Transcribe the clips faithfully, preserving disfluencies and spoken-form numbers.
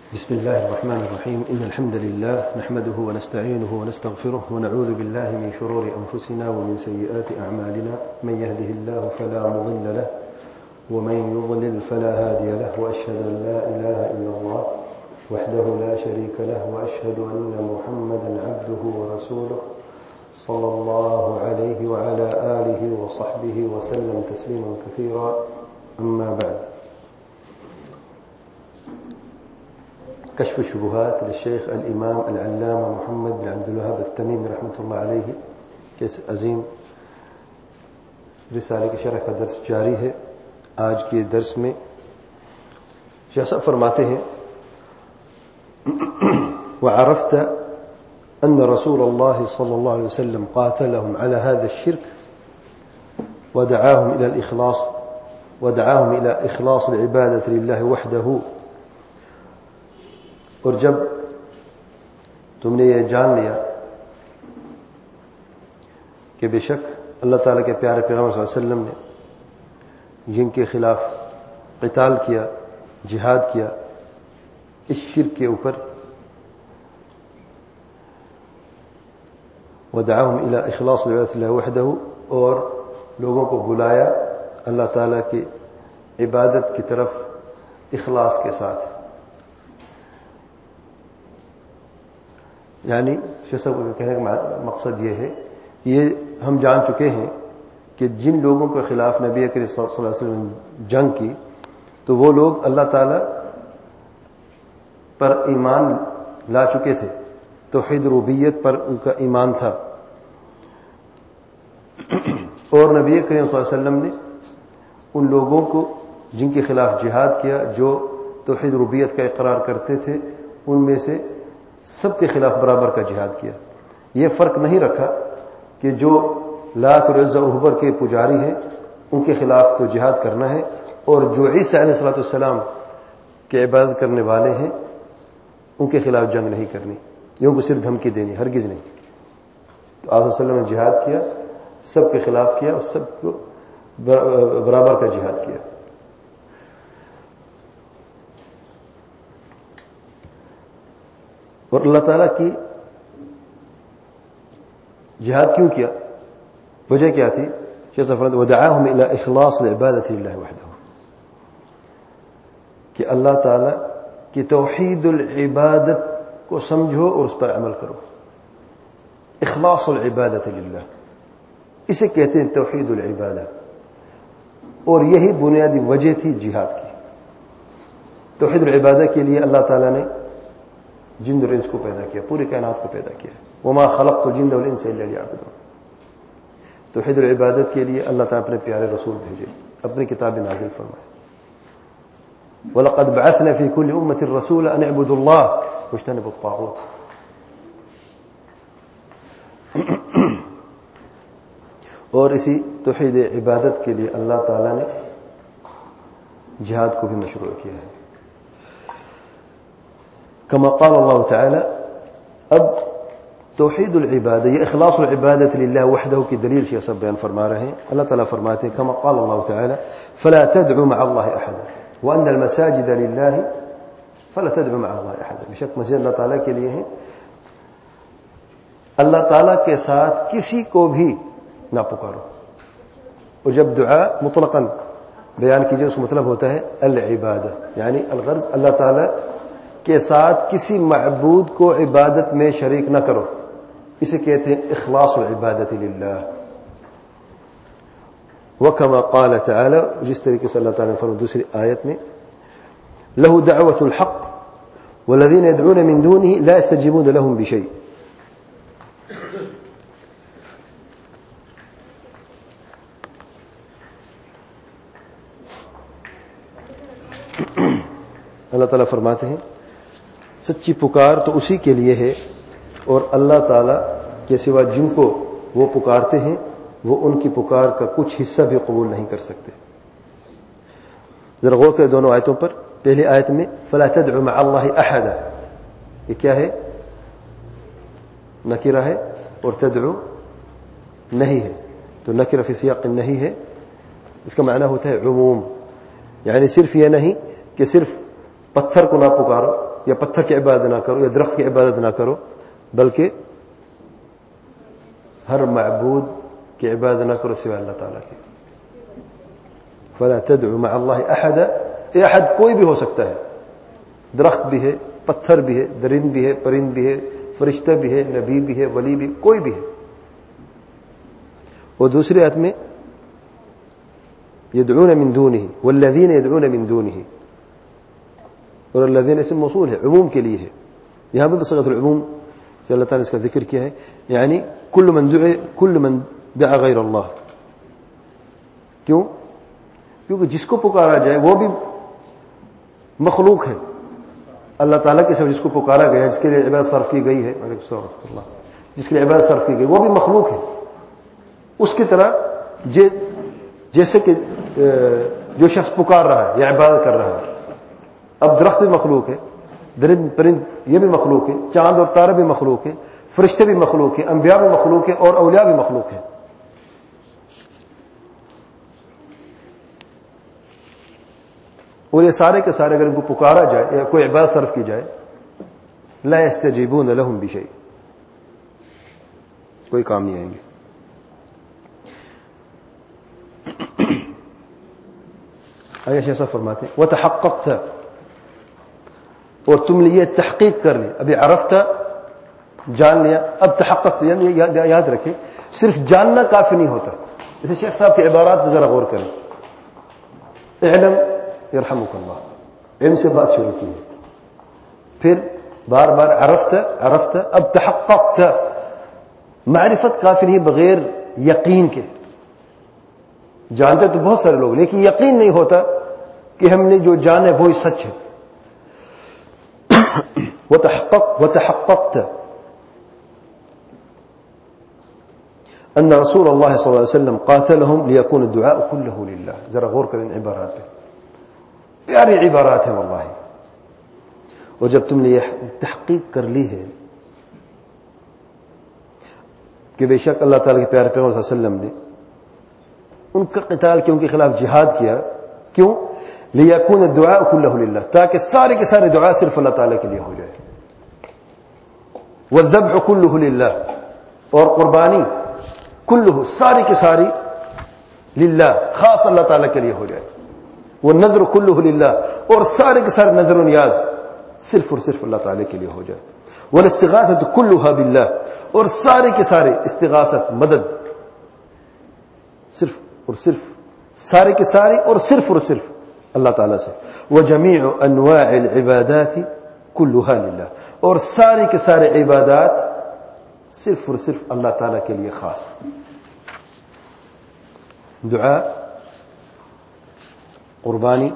بسم الله الرحمن الرحيم. إن الحمد لله نحمده ونستعينه ونستغفره ونعوذ بالله من شرور أنفسنا ومن سيئات أعمالنا. من يهده الله فلا مضل له ومن يضلل فلا هادي له، وأشهد أن لا إله إلا الله وحده لا شريك له، وأشهد أن محمدا عبده ورسوله صلى الله عليه وعلى آله وصحبه وسلم تسليما كثيرا. أما بعد، كشف الشبهات للشيخ الإمام العلامة محمد بن عبد الوهاب التميمي رحمۃ اللہ علیہ کے عظیم رسالے کی شرح کا درس جاری ہے. آج کے درس میں شیخ صاحب فرماتے ہیں: وعرفت أن رسول الله صلى الله عليه وسلم قاتلهم على هذا الشرك ودعاهم إلى الإخلاص ودعاهم إلى إخلاص العبادة لله وحده. اور جب تم نے یہ جان لیا کہ بے شک اللہ تعالیٰ کے پیارے پیغمبر صلی اللہ علیہ وسلم نے جن کے خلاف قتال کیا، جہاد کیا اس شرک کے اوپر، ودعاهم الى اخلاص العبادة لله وحده، اور لوگوں کو بلایا اللہ تعالیٰ کی عبادت کی طرف اخلاص کے ساتھ. یعنی شیخ صاحب کو کہنے کا مقصد یہ ہے کہ یہ ہم جان چکے ہیں کہ جن لوگوں کے خلاف نبی کریم صلی اللہ علیہ وسلم نے جنگ کی تو وہ لوگ اللہ تعالیٰ پر ایمان لا چکے تھے، توحید ربوبیت پر ان کا ایمان تھا، اور نبی کریم صلی اللہ علیہ وسلم نے ان لوگوں کو جن کے خلاف جہاد کیا جو توحید ربوبیت کا اقرار کرتے تھے ان میں سے سب کے خلاف برابر کا جہاد کیا. یہ فرق نہیں رکھا کہ جو لات اور عزا اور حبر کے پجاری ہیں ان کے خلاف تو جہاد کرنا ہے، اور جو عیسیٰ علیہ الصلوۃ والسلام کے عبادت کرنے والے ہیں ان کے خلاف جنگ نہیں کرنی، یہ ان کو صرف دھمکی دینی، ہرگز نہیں. تو آپ صلی اللہ علیہ وسلم نے جہاد کیا، سب کے خلاف کیا اور سب کو برابر کا جہاد کیا. اور اللہ تعالیٰ کی جہاد کیوں کیا، وجہ کیا تھی؟ شیخ صاحب فرماتے ہیں: وَدَعَاهُمْ إِلَى إِخْلَاصِ الْعِبَادَةِ لِلَّهِ وَحْدَهُ، کہ اللہ تعالیٰ کی توحید العبادت کو سمجھو اور اس پر عمل کرو. اخلاص العبادت للہ، اسے کہتے ہیں توحید العبادہ، اور یہی بنیادی وجہ تھی جہاد کی. توحید العبادہ کے لیے اللہ تعالیٰ نے جن اور انس کو پیدا کیا، پوری کائنات کو پیدا کیا. وما خلقت الجن والانس الا ليعبدون. توحید العبادت کے لیے اللہ تعالیٰ اپنے پیارے رسول بھیجے، اپنی کتاب نازل فرمائے. وَلَقَدْ بَعَثْنَا فِي كُلِّ أُمَّةٍ رَسُولًا أَنِ اعْبُدُوا اللَّهَ وَاجْتَنِبُوا الطَّاغُوتَ. اور اسی توحید عبادت کے لیے اللہ تعالیٰ نے جہاد کو بھی مشروع کیا ہے. كما قال اللہ تعالی. اب توحید العبادہ، یہ اخلاص العبادت للہ وحدہ کی دلیل شیخ صاحب بیان فرما رہے ہیں. اللہ تعالیٰ فرماتے ہیں: كما قال اللہ تعالی فلا تدعوا مع الله احدا وان المساجد للہ فلا تدعوا مع الله احدا. بے شک مسجد اللہ تعالیٰ کے لیے ہیں، اللہ تعالیٰ کے ساتھ کسی کو بھی نہ پکارو. اور جب دعا مطلقاً بیان کیجیے اس کا مطلب ہوتا ہے العبادہ، یعنی الغرض اللہ تعالیٰ کے ساتھ کسی معبود کو عبادت میں شریک نہ کرو. اسے کہتے ہیں اخلاص العبادت للہ. وکما قال تعالی، جس طریقے سے اللہ تعالیٰ نے فرمایا دوسری آیت میں: لہ دعوۃ الحق والذین يدعون من دونه لا يستجيبون لهم بشيء. اللہ تعالیٰ فرماتے ہیں سچی پکار تو اسی کے لیے ہے، اور اللہ تعالیٰ کے سوا جن کو وہ پکارتے ہیں وہ ان کی پکار کا کچھ حصہ بھی قبول نہیں کر سکتے. ذرا غور کریں دونوں آیتوں پر. پہلی آیت میں فلا تدعوا مع اللہ احدا، یہ کیا ہے؟ نکرہ ہے، اور تدعو نہیں ہے، تو نکرہ فی سیاق نہیں ہے، اس کا معنی ہوتا ہے عموم. یعنی صرف یہ نہیں کہ صرف پتھر کو نہ پکارو یا پتھر کی عبادت نہ کرو یا درخت کی عبادت نہ کرو، بلکہ ہر معبود کی عبادت نہ کرو سوائے اللہ تعالیٰ کی. فلا تدعو مع اللہ احد، یہ احد کوئی بھی ہو سکتا ہے، درخت بھی ہے، پتھر بھی ہے، درند بھی ہے، پرند بھی ہے، فرشتہ بھی ہے، نبی بھی ہے، ولی بھی، کوئی بھی ہے. اور دوسری آیت میں يدعون من دونه والذين يدعون من دونه، اور الذين اسم موصول ہے، عموم کے لیے ہے. یہاں بھی بصيغة العموم سے اللہ تعالیٰ نے اس کا ذکر کیا ہے، یعنی كل من دعا كل من دعا غیر اللہ. کیوں؟ کیونکہ جس کو پکارا جائے وہ بھی مخلوق ہے. اللہ تعالیٰ کے ساتھ جس کو پکارا گیا، جس کے لیے عبادت صرف کی گئی ہے، وعلیکم السلام ورحمۃ اللہ، جس کے لیے عبادت صرف کی گئی وہ بھی مخلوق ہے. اس کی طرح جیسے کہ جو شخص پکار رہا ہے یا عبادت کر رہا ہے، اب درخت بھی مخلوق ہے، درند پرند یہ بھی مخلوق ہے، چاند اور تارے بھی مخلوق ہے، فرشتے بھی مخلوق ہیں، انبیاء بھی مخلوق ہیں، اور اولیاء بھی مخلوق ہیں. اور یہ سارے کے سارے اگر ان کو پکارا جائے یا کوئی عبادت صرف کی جائے، لا يستجيبون لهم بشيء، کوئی کام نہیں آئیں گے. آیا شیخ صاحب فرماتے ہیں وتحققت، اور تم نے یہ تحقیق کر لی. ابھی عرفت جان لیا، اب تحققت. یعنی یاد رکھیں صرف جاننا کافی نہیں ہوتا. جیسے شیخ صاحب کی عبارات پہ ذرا غور کریں. اعلم یرحمک اللہ، علم سے بات شروع کی ہے، پھر بار بار عرفت عرفت، اب تحققت. معرفت کافی نہیں بغیر یقین کے. جانتے تو بہت سارے لوگ، لیکن یقین نہیں ہوتا کہ ہم نے جو جانا وہی سچ ہے. وتحقق وتحققت ان رسول اللہ صلی اللہ علیہ وسلم قاتلهم ليكون الدعاء كله لله. ذرا غور کریں عبارات پہ، پیاری عبارات ہیں واللہ. اور جب تم نے یہ تحقیق کر لی ہے کہ بے شک اللہ تعالیٰ کے پیارے پیغمبر صلی اللہ علیہ وسلم نے ان کا قتال کیوں، ان کے خلاف جہاد کیا، کیوں؟ لِيَكُونَ الدُّعَاءُ كُلَّهُ لِلَّهِ، تاکہ سارے کے سارے دعا صرف اللہ تعالیٰ کے لیے ہو جائے. وَالذَّبْحُ كُلُّهُ لِلَّهِ، اور قربانی کلہ ساری کی ساری للہ، خاص اللہ تعالیٰ کے لیے ہو جائے. وَالنَّذْرُ كُلُّهُ لِلَّهِ، اور سارے کے سارے نظر و نیاز صرف اور صرف اللہ تعالیٰ کے لیے ہو جائے. وَالْإِسْتِغَاثَةُ كُلُّهَا بِاللَّهِ، اور سارے کے سارے استغاثت مدد صرف اور صرف سارے کے سارے اور صرف اور صرف اللہ تعالیٰ سے. وَجَمِيعُ أَنْوَاعِ الْعِبَادَاتِ كُلُّهَا لِلَّهِ، اور سارے کے سارے عبادات صرف اور صرف اللہ تعالیٰ کے لیے خاص. دعا، قربانی،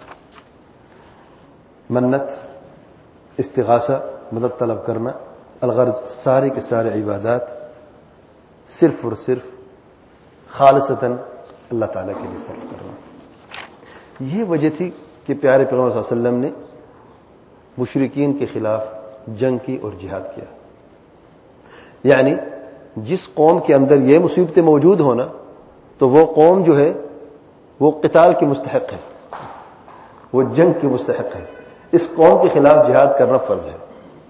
منت، استغاثہ مدد طلب کرنا، الغرض سارے کے سارے عبادات صرف اور صرف خالصتاً اللہ تعالیٰ کے لیے صرف کرنا. یہ وجہ تھی کہ پیارے پیغمبر صلی اللہ علیہ وسلم نے مشرکین کے خلاف جنگ کی اور جہاد کیا. یعنی جس قوم کے اندر یہ مصیبتیں موجود ہونا تو وہ قوم جو ہے وہ قتال کی مستحق ہے، وہ جنگ کی مستحق ہے. اس قوم کے خلاف جہاد کرنا فرض ہے.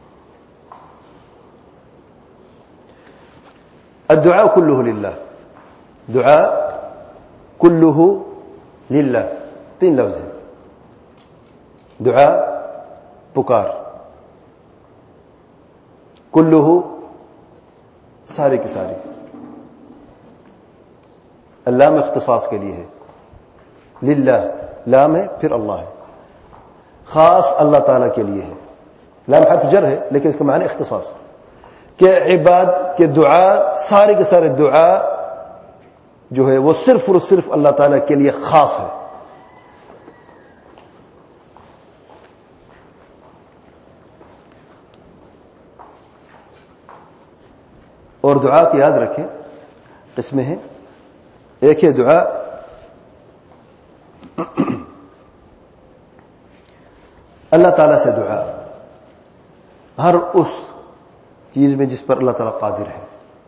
الدعاء كله للہ، دعا كله للہ، تین لفظ ہیں. دعا پکار، كله سارے کی ساری. اللام اختصاص کے لیے ہے، للہ لام ہے پھر اللہ ہے، خاص اللہ تعالیٰ کے لیے ہے. لام حرف جر ہے لیکن اس کا معنی اختصاص، کہ عباد کے دعا سارے کے سارے دعا جو ہے وہ صرف اور صرف اللہ تعالیٰ کے لیے خاص ہے. اور دعا کی یاد رکھیں قسمیں ہیں. ایک ہے دعا اللہ تعالیٰ سے دعا ہر اس چیز میں جس پر اللہ تعالیٰ قادر ہے،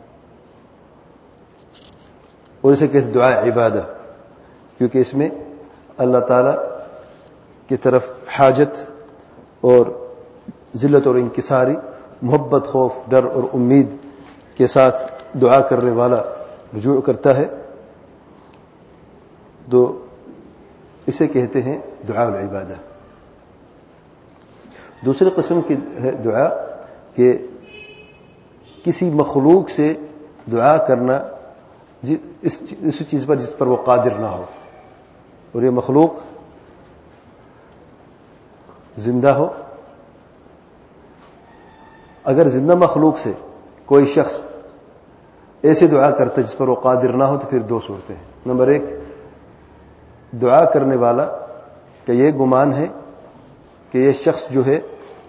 اور اسے کہتے دعا عبادہ، کیونکہ اس میں اللہ تعالیٰ کی طرف حاجت اور ذلت اور انکساری، محبت، خوف، ڈر اور امید کے ساتھ دعا کرنے والا رجوع کرتا ہے تو اسے کہتے ہیں دعاء العبادہ۔ دوسری قسم کی ہے دعا کہ کسی مخلوق سے دعا کرنا اس اس چیز پر جس پر وہ قادر نہ ہو، اور یہ مخلوق زندہ ہو۔ اگر زندہ مخلوق سے کوئی شخص ایسی دعا کرتا ہے جس پر وہ قادر نہ ہو تو پھر دو صورتیں ہیں۔ نمبر ایک، دعا کرنے والا کا یہ گمان ہے کہ یہ شخص جو ہے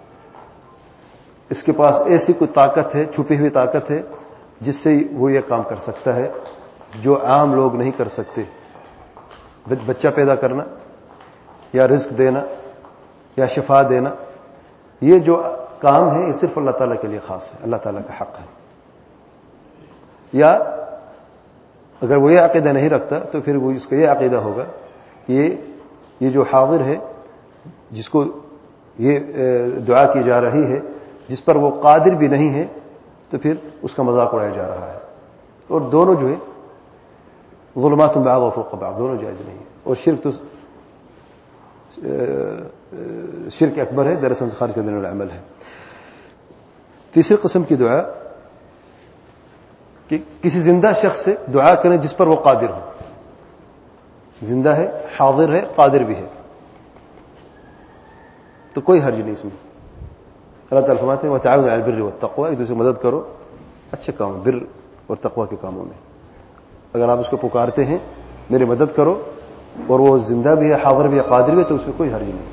اس کے پاس ایسی کوئی طاقت ہے، چھپی ہوئی طاقت ہے جس سے وہ یہ کام کر سکتا ہے جو عام لوگ نہیں کر سکتے، بچہ پیدا کرنا یا رزق دینا یا شفا دینا، یہ جو کام ہے یہ صرف اللہ تعالیٰ کے لیے خاص ہے، اللہ تعالیٰ کا حق ہے۔ یا اگر وہ یہ عقیدہ نہیں رکھتا تو پھر وہ اس کا یہ عقیدہ ہوگا کہ یہ یہ جو حاضر ہے جس کو یہ دعا کی جا رہی ہے جس پر وہ قادر بھی نہیں ہے تو پھر اس کا مذاق اڑایا جا رہا ہے، اور دونوں جو ہے ظلمات بعض وفوق بعض، دونوں جائز نہیں ہے۔ اور شرک تو شرک اکبر ہے، دراصل خارج کا دین العمل ہے۔ تیسری قسم کی دعا کہ کسی زندہ شخص سے دعا کریں جس پر وہ قادر ہو، زندہ ہے، حاضر ہے، قادر بھی ہے، تو کوئی حرج نہیں اس میں۔ اللہ تعالیٰ فرماتے ہیں وتعاونوا علی البر والتقوى، ایک دوسرے کی مدد کرو اچھے کاموں، بر اور تقوی کے کاموں میں۔ اگر آپ اس کو پکارتے ہیں میری مدد کرو اور وہ زندہ بھی ہے، حاضر بھی ہے، قادر بھی ہے، تو اس میں کوئی حرج نہیں۔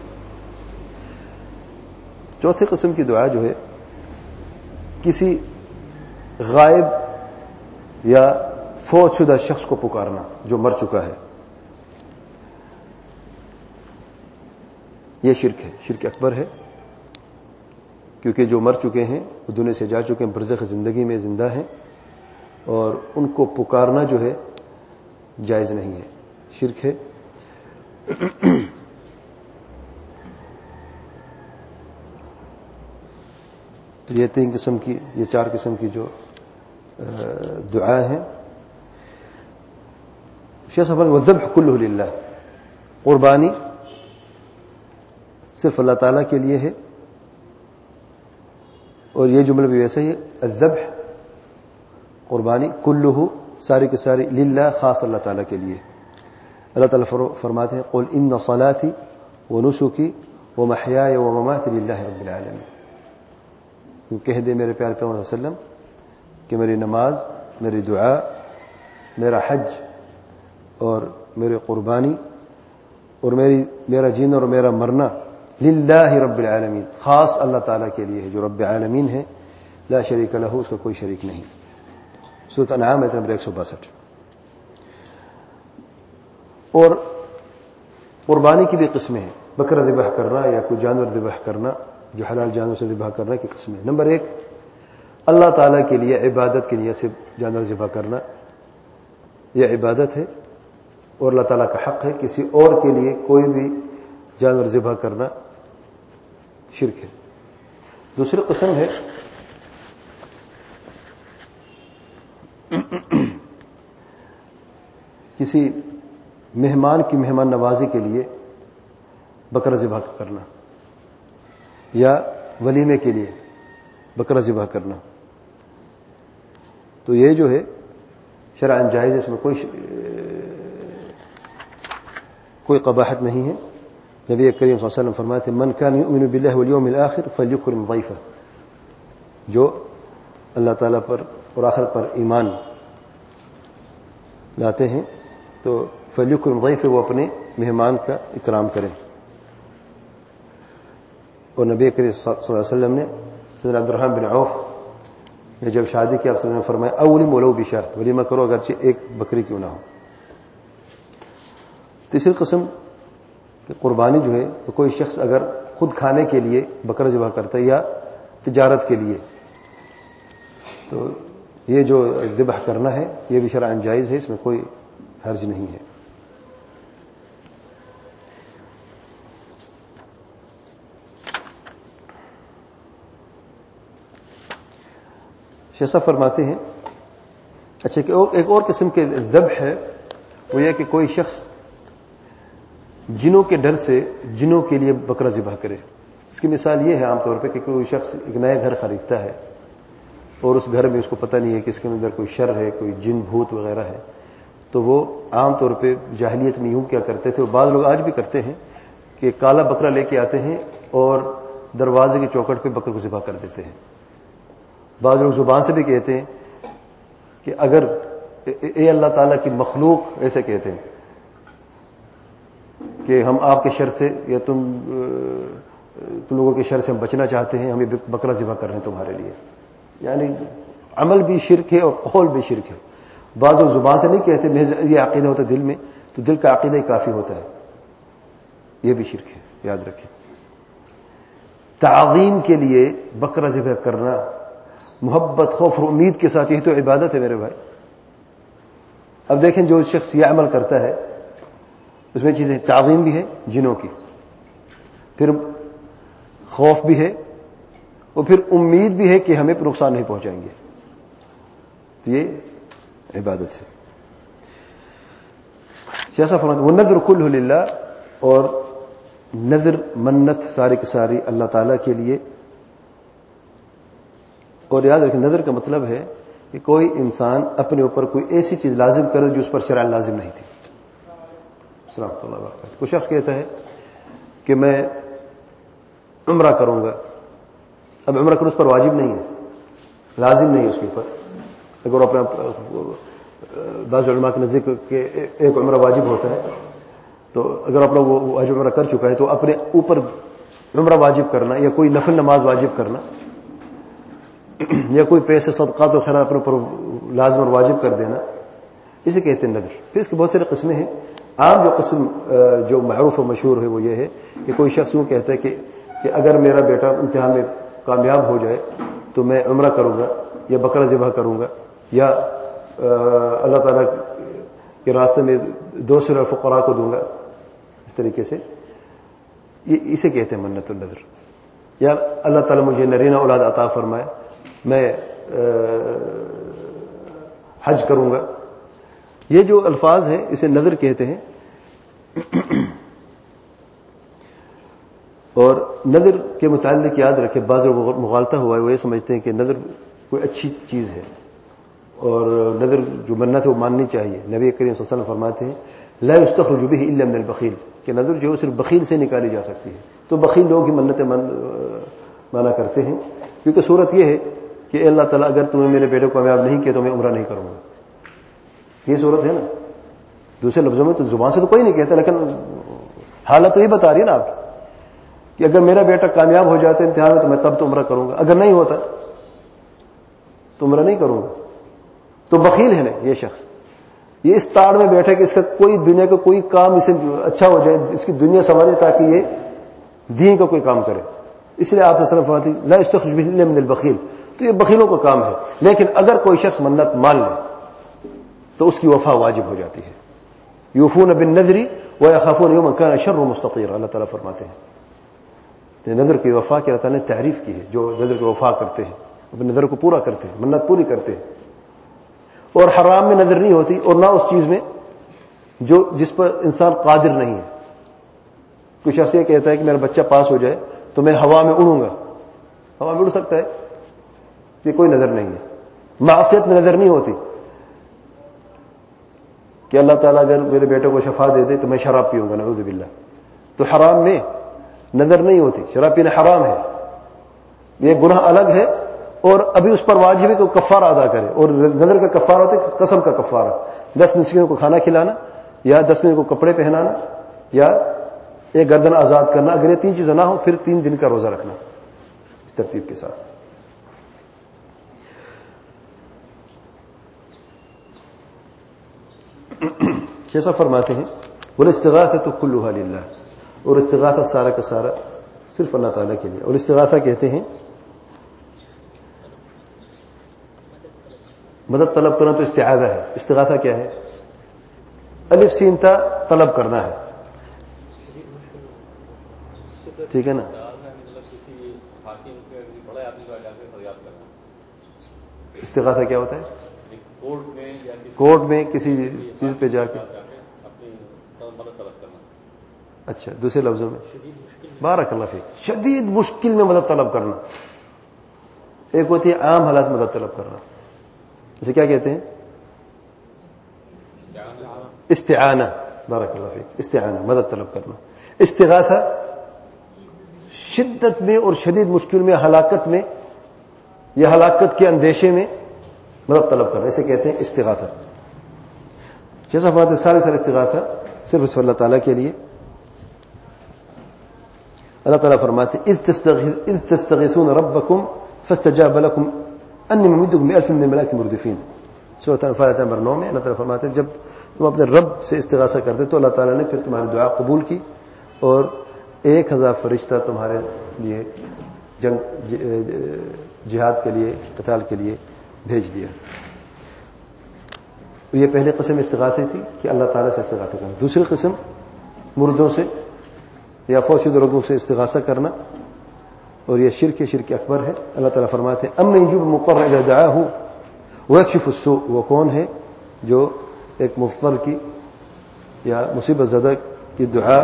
چوتھی قسم کی دعا جو ہے کسی غائب یا فوت شدہ شخص کو پکارنا جو مر چکا ہے، یہ شرک ہے، شرک اکبر ہے، کیونکہ جو مر چکے ہیں وہ دنیا سے جا چکے ہیں، برزخ زندگی میں زندہ ہیں، اور ان کو پکارنا جو ہے جائز نہیں ہے، شرک ہے۔ تو یہ تین قسم کی، یہ چار قسم کی جو دعا ہیں۔ شیخ صاحب والذبح کلہ للہ، قربانی صرف اللہ تعالیٰ کے لیے ہے، اور یہ جملہ بھی ویسے ہی ہے، الذبح قربانی کلہ ساری کی ساری للہ، خاص اللہ تعالیٰ کے لیے۔ اللہ تعالیٰ فرماتے ہیں قل ان صلاتی ونسکی ومحیای ومماتی للہ رب العالمین، کہہ دے میرے پیارے پیغمبر صلی اللہ علیہ وسلم کہ میری نماز، میری دعا، میرا حج اور میری قربانی اور میری میرا جینا اور میرا مرنا للہ رب العالمین، خاص اللہ تعالیٰ کے لیے ہے جو رب العالمین ہے، لا شریک لہ، اس کا کوئی شریک نہیں۔ سورۃ انعام آیت نمبر ایک سو باسٹھ۔ اور قربانی کی بھی قسمیں ہیں، بکرا ذبح کرنا یا کوئی جانور ذبح کرنا، جو حلال جانور سے ذبح کرنا کی قسمیں۔ نمبر ایک، اللہ تعالیٰ کے لیے عبادت کی نیت سے جانور ذبح کرنا، یہ عبادت ہے اور اللہ تعالیٰ کا حق ہے، کسی اور کے لیے کوئی بھی جانور ذبح کرنا شرک ہے۔ دوسری قسم ہے کسی مہمان کی مہمان نوازی کے لیے بکرا ذبح کرنا یا ولیمے کے لیے بکرا ذبح کرنا، تو یہ جو ہے شرعاً جائز، اس میں کوئی کوئی قباحت نہیں ہے۔ نبی کریم صلی اللہ علیہ وسلم فرماتے ہیں من کان یؤمن باللہ والیوم الآخر فلیکرم ضیفہ، جو اللہ تعالیٰ پر اور آخر پر ایمان لاتے ہیں تو فلیکرم ضیفہ، وہ اپنے مہمان کا اکرام کریں۔ اور نبی کریم صلی اللہ علیہ وسلم نے سیدنا عبدالرحمن بن عوف نے جب شادی کی، آپ صلی اللہ علیہ وسلم نے فرمایا اولم ولو بشاۃ، ولیمہ کرو اگرچہ ایک بکری کیوں نہ ہو۔ تیسری قسم کہ قربانی جو ہے تو کوئی شخص اگر خود کھانے کے لیے بکرا ذبح کرتا ہے یا تجارت کے لیے، تو یہ جو ذبح کرنا ہے یہ بھی شرعاً جائز ہے، اس میں کوئی حرج نہیں ہے۔ شیخ صاحب فرماتے ہیں اچھا کہ ایک اور قسم کے ذبح ہے، وہ یہ کہ کوئی شخص جنوں کے ڈر سے جنوں کے لیے بکرا ذبح کرے. اس کی مثال یہ ہے عام طور پہ کہ کوئی شخص ایک نیا گھر خریدتا ہے اور اس گھر میں اس کو پتہ نہیں ہے کہ اس کے اندر کوئی شر ہے، کوئی جن بھوت وغیرہ ہے، تو وہ عام طور پہ جاہلیت میں یوں کیا کرتے تھے، اور بعض لوگ آج بھی کرتے ہیں کہ کالا بکرا لے کے آتے ہیں اور دروازے کی چوکھٹ پہ بکرے کو ذبح کر دیتے ہیں. بعض لوگ زبان سے بھی کہتے ہیں کہ اگر اے اللہ تعالیٰ کی مخلوق، ایسے کہتے ہیں کہ ہم آپ کے شر سے یا تم تم لوگوں کے شر سے ہم بچنا چاہتے ہیں، ہم یہ بکرا ذبح کر رہے ہیں تمہارے لیے. یعنی عمل بھی شرک ہے اور قول بھی شرک ہے. بعض لوگ زبان سے نہیں کہتے، یہ عقیدہ ہوتا ہے دل میں، تو دل کا عقیدہ ہی کافی ہوتا ہے، یہ بھی شرک ہے، یاد رکھیں. تعظیم کے لیے بکرا ذبح کرنا محبت، خوف اور امید کے ساتھ، یہی تو عبادت ہے میرے بھائی. اب دیکھیں جو شخص یہ عمل کرتا ہے اس میں چیزیں تعظیم بھی ہے جنوں کی، پھر خوف بھی ہے، اور پھر امید بھی ہے کہ ہمیں نقصان نہیں پہنچائیں گے، تو یہ عبادت ہے. جیسا فرماتے وہ نذر کلہ للہ، اور نذر منت ساری کی ساری اللہ تعالیٰ کے لیے. اور یاد رکھیں نذر کا مطلب ہے کہ کوئی انسان اپنے اوپر کوئی ایسی چیز لازم کرے جو اس پر شرعاً لازم نہیں تھی. السلام علیکم وبرکاتہ. کوئی شخص کہتا ہے کہ میں عمرہ کروں گا، اب عمرہ کرنا اس پر واجب نہیں ہے، لازم نہیں ہے اس کے اوپر. اگر اپنا بعض علماء کے نزدیک کہ ایک عمرہ واجب ہوتا ہے، تو اگر اپنا وہ واجب عمرہ کر چکا ہے تو اپنے اوپر عمرہ واجب کرنا یا کوئی نفل نماز واجب کرنا یا کوئی پیسے صدقات و خیرات اپنے اوپر لازم اور واجب کر دینا، اسے کہتے ہیں نذر. پھر اس کی بہت ساری قسمیں ہیں. عام جو قسم جو معروف و مشہور ہے وہ یہ ہے کہ کوئی شخص یوں کہتا ہے کہ کہ اگر میرا بیٹا امتحان میں کامیاب ہو جائے تو میں عمرہ کروں گا یا بکرا ذبح کروں گا یا اللہ تعالیٰ کے راستے میں دو سو فقراء کو دوں گا. اس طریقے سے یہ اسے کہتے ہیں منت النذر. یا اللہ تعالیٰ مجھے نرینہ اولاد عطا فرمائے، میں حج کروں گا. یہ جو الفاظ ہیں اسے نذر کہتے ہیں. اور نذر کے متعلق یاد رکھے بعض لوگ مغالطہ ہوا ہے، وہ یہ سمجھتے ہیں کہ نذر کوئی اچھی چیز ہے اور نذر جو منت ہے وہ ماننی چاہیے. نبی کریم صلی اللہ علیہ وسلم فرماتے ہیں لا يستخرج به الا من البخیل، کہ نذر جو صرف بخیل سے نکالی جا سکتی ہے. تو بخیل لوگ ہی منتیں مانا کرتے ہیں، کیونکہ صورت یہ ہے کہ اے اللہ تعالیٰ اگر تم نے میرے بیٹے کو کامیاب نہیں کیا تو میں عمرہ نہیں کروں گا. یہ صورت ہے نا. دوسرے لفظوں میں تو زبان سے تو کوئی نہیں کہتا، لیکن حالت تو یہ بتا رہی ہے نا آپ کی کہ اگر میرا بیٹا کامیاب ہو جاتا ہے امتحان میں تو میں تب تو عمرہ کروں گا، اگر نہیں ہوتا تو عمرہ نہیں کروں گا. تو بخیل ہے نا یہ شخص، یہ اس تاڑ میں بیٹھا کہ اس کا کوئی دنیا کا کوئی کام اسے اچھا ہو جائے، اس کی دنیا سنوارے تاکہ یہ دین کا کوئی کام کرے. اس لیے آپ صلی اللہ علیہ وسلم لا يستخرج به الا من البخیل، تو یہ بخیلوں کا کام ہے. لیکن اگر کوئی شخص منت مان لے تو اس کی وفا واجب ہو جاتی ہے. یوفون بالنذر ويخافون یوما کان شر مستطیرا، اللہ تعالیٰ فرماتے ہیں. تو نذر کی وفا کی اللہ تعالیٰ نے تعریف کی ہے، جو نذر کی وفا کرتے ہیں، اپنے نذر کو پورا کرتے ہیں، منت پوری کرتے ہیں. اور حرام میں نظر نہیں ہوتی، اور نہ اس چیز میں جو جس پر انسان قادر نہیں ہے. کچھ شخص یہ کہتا ہے کہ میرا بچہ پاس ہو جائے تو میں ہوا میں اڑوں گا. ہوا میں اڑ سکتا ہے، یہ کوئی نظر نہیں ہے. معصیت میں نظر نہیں ہوتی کہ اللہ تعالیٰ اگر میرے بیٹے کو شفا دے دے تو میں شراب پیوں گا، نعوذ باللہ. تو حرام میں نظر نہیں ہوتی، شراب پینا حرام ہے، یہ گناہ الگ ہے. اور ابھی اس پر واجب ہے کہ کفارہ ادا کرے. اور نذر کا کفارہ ہوتا ہے قسم کا کفارہ، دس مسکینوں کو کھانا کھلانا یا دس مسکینوں کو کپڑے پہنانا یا ایک گردن آزاد کرنا. اگر یہ تین چیزیں نہ ہو پھر تین دن کا روزہ رکھنا اس ترتیب کے ساتھ. جیسا فرماتے ہیں والاستغاثۃ کلھا للہ، اور استغاثہ سارا کا سارا صرف اللہ تعالیٰ کے لیے. اور استغاثہ کہتے ہیں مدد طلب کرنا، تو استعاذہ ہے. استغاثہ کیا ہے؟ الف سین تا طلب کرنا ہے، ٹھیک ہے نا. استغاثہ کیا ہوتا ہے؟ کورٹ میں یا کورٹ میں کسی چیز پہ جا کے اپنی مدد طلب کرنا. اچھا دوسرے لفظوں میں بارک اللہ فیک شدید مشکل میں مدد طلب کرنا. ایک ہوتی ہے عام حالات مدد طلب کرنا, اسے کیا کہتے ہیں؟ استعانہ. بارک اللہ فیک استعانہ مدد طلب کرنا. استغاثہ شدت میں اور شدید مشکل میں, ہلاکت میں یا ہلاکت کے اندیشے میں مدد طلب کرنا, اسے کہتے ہیں استغاثہ. جیسا فرماتے سارے سارے استغاثہ صرف اس اللہ تعالیٰ کے لیے. اللہ تعالیٰ فرماتے اذ تستغیثون ربکم فاستجاب لکم انی ممدکم بألف من الملائکۃ مردفین. سورۃ الانفال نمبر نو میں اللہ تعالیٰ فرماتے جب تم اپنے رب سے استغاثہ کرتے تو اللہ تعالیٰ نے پھر تمہاری دعا قبول کی اور ایک ہزار فرشتہ تمہارے لیے جنگ جہاد کے لیے قتال کے لیے بھیج دیا. یہ پہلی قسم استغاثے تھی کہ اللہ تعالیٰ سے استغاثہ کرنا. دوسری قسم مردوں سے یا فوشد لوگوں سے استغاثہ کرنا, اور یہ شرک شرک اکبر ہے. اللہ تعالیٰ فرماتے ہیں امن یجیب المضطر اذا دعاہ ویکشف السوء. وہ کون ہے جو ایک مضطر کی یا مصیبت زدہ کی دعا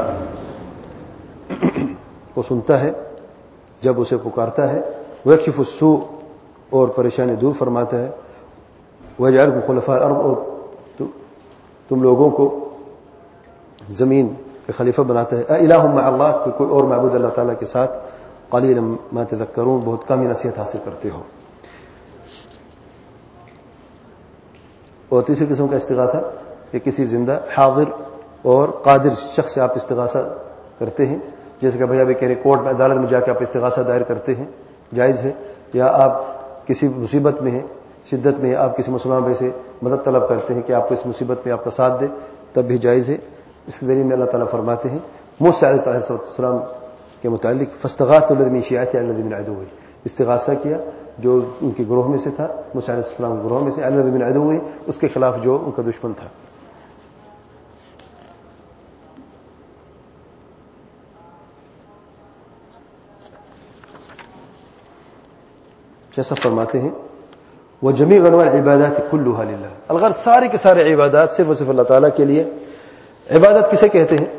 کو سنتا ہے جب اسے پکارتا ہے. ویکشف السوء اور پریشانی دور فرماتا ہے. ویجعلکم خلفاء الارض اور تم لوگوں کو زمین کے خلیفہ بناتا ہے. الہ مع اللہ کہ کوئی اور معبود اللہ تعالیٰ کے ساتھ. قلیلا ما تذکرون بہت کم ہی نصیحت حاصل کرتے ہو. اور تیسری قسم کا استغاثہ کہ کسی زندہ حاضر اور قادر شخص سے آپ استغاثہ کرتے ہیں, جیسے کہ بھائی ابھی کہہ رہے کورٹ میں عدالت میں جا کے آپ استغاثہ دائر کرتے ہیں, جائز ہے. یا آپ کسی مصیبت میں ہیں, شدت میں آپ کسی مسلمان بھائی سے مدد طلب کرتے ہیں کہ آپ کو اس مصیبت میں آپ کا ساتھ دے, تب بھی جائز ہے. اس کے ذریعے میں اللہ تعالیٰ فرماتے ہیں موسیٰ علیہ السلام کے متعلق فاستغاث الذی من شیعته الذی من عدوہ, استغاثہ کیا جو ان کے گروہ میں سے تھا, موسیٰ علیہ السلام کے گروہ میں سے, الذی من عدوہ اس کے خلاف جو ان کا دشمن تھا. جیسا فرماتے ہیں وجمیع انواع العبادات کلها للہ. الغرض سارے کے سارے عبادات صرف اور صرف اللہ تعالیٰ کے لیے. عبادت کسے کہتے ہیں؟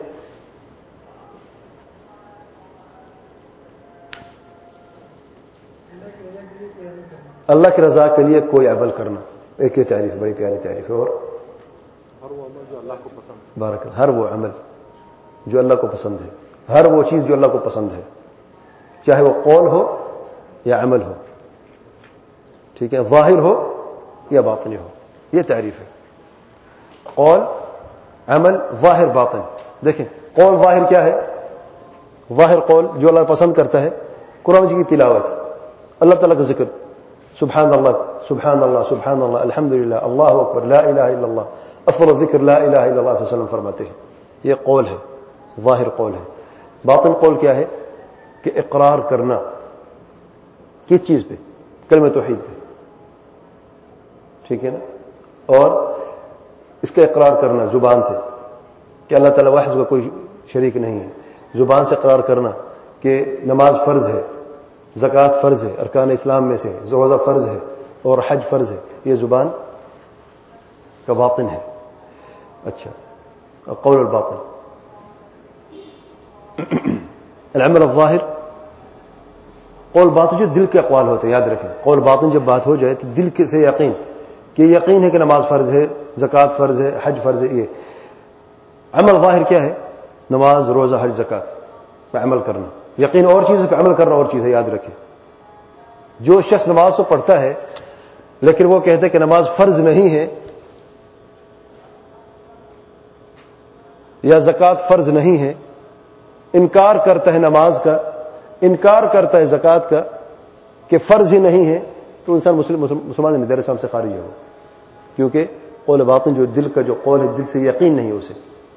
اللہ کی رضا کے لیے کوئی عمل کرنا. ایک ہی تعریف, بڑی پیاری تعریف ہے. اور ہر وہ عمل جو اللہ کو پسند ہے. بارک اللہ. ہر وہ عمل جو اللہ کو پسند ہے, ہر وہ چیز جو اللہ کو پسند ہے, چاہے وہ قول ہو یا عمل ہو, ٹھیک ہے, ظاہر ہو یا باطنی ہو. یہ تعریف ہے. قول, عمل, ظاہر, باطن. دیکھیں قول ظاہر کیا ہے؟ ظاہر قول جو اللہ پسند کرتا ہے, قرآن مجید کی تلاوت, اللہ تعالیٰ کا ذکر, سبحان اللہ سبحان اللہ سبحان اللہ الحمدللہ اللہ اکبر لا الہ الا اللہ افضل الذکر لا الہ الا اللہ صلی اللہ علیہ وسلم فرماتے ہیں. یہ قول ہے, ظاہر قول ہے. باطن قول کیا ہے؟ کہ اقرار کرنا. کس چیز پہ؟ کلمہ توحید پہ, ٹھیک ہے نا. اور اس کا اقرار کرنا زبان سے کہ اللہ تعالیٰ واحد کا کوئی شریک نہیں ہے. زبان سے اقرار کرنا کہ نماز فرض ہے, زکوٰۃ فرض ہے, ارکان اسلام میں سے, روزہ فرض ہے اور حج فرض ہے. یہ زبان کا باطن ہے. اچھا, قول الباطن. العمل الظاہر, قول باطن جو دل کے اقوال ہوتے ہیں, یاد رکھیں. قول باطن جب بات ہو جائے تو دل کے سے یقین کہ یقین ہے کہ نماز فرض ہے, زکوٰۃ فرض ہے, حج فرض ہے. یہ عمل ظاہر کیا ہے؟ نماز, روزہ, حج, زکوٰۃ پہ عمل کرنا. یقین اور چیز ہے, پہ عمل کرنا اور چیز ہے. یاد رکھیں, جو شخص نماز تو پڑھتا ہے لیکن وہ کہتا ہے کہ نماز فرض نہیں ہے یا زکوٰۃ فرض نہیں ہے, انکار کرتا ہے نماز کا, انکار کرتا ہے زکوٰۃ کا کہ فرض ہی نہیں ہے, تو انسان مسلم مسلمان نہیں, دیر اسلام سے خارج ہوگا. کیونکہ قول باطن جو دل کا جو قول ہے, دل سے یقین نہیں اسے.